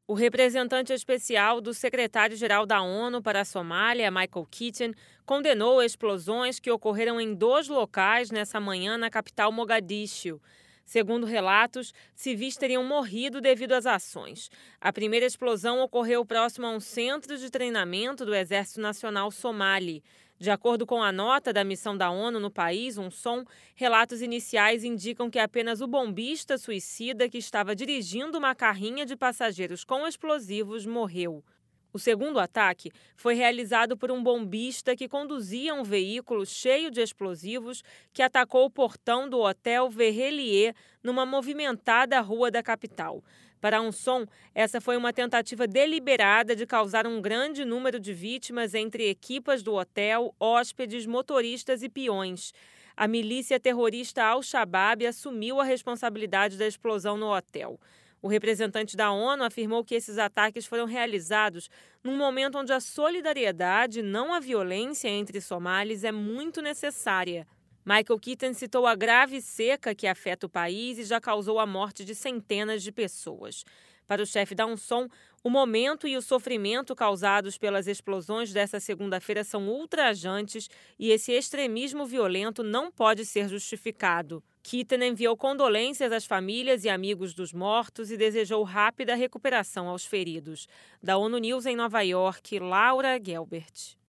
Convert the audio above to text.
O representante especial do secretário-geral da ONU para a Somália, Michael Keating, condenou explosões que ocorreram em 2 locais nessa manhã na capital Mogadíscio. Segundo relatos, civis teriam morrido devido às ações. A primeira explosão ocorreu próximo a um centro de treinamento do Exército Nacional Somali. De acordo com a nota da missão da ONU no país, UNSOM, relatos iniciais indicam que apenas o bombista suicida que estava dirigindo uma carrinha de passageiros com explosivos morreu. O segundo ataque foi realizado por um bombista que conduzia um veículo cheio de explosivos que atacou o portão do Hotel Verrelier numa movimentada rua da capital. Para a UNSOM, essa foi uma tentativa deliberada de causar um grande número de vítimas entre equipas do hotel, hóspedes, motoristas e peões. A milícia terrorista Al-Shabaab assumiu a responsabilidade da explosão no hotel. O representante da ONU afirmou que esses ataques foram realizados num momento onde a solidariedade, não a violência entre somalis, é muito necessária. Michael Keating citou a grave seca que afeta o país e já causou a morte de centenas de pessoas. Para o chefe da UNSOM, o momento e o sofrimento causados pelas explosões desta segunda-feira são ultrajantes e esse extremismo violento não pode ser justificado. Keating enviou condolências às famílias e amigos dos mortos e desejou rápida recuperação aos feridos. Da ONU News em Nova York, Laura Gelbert.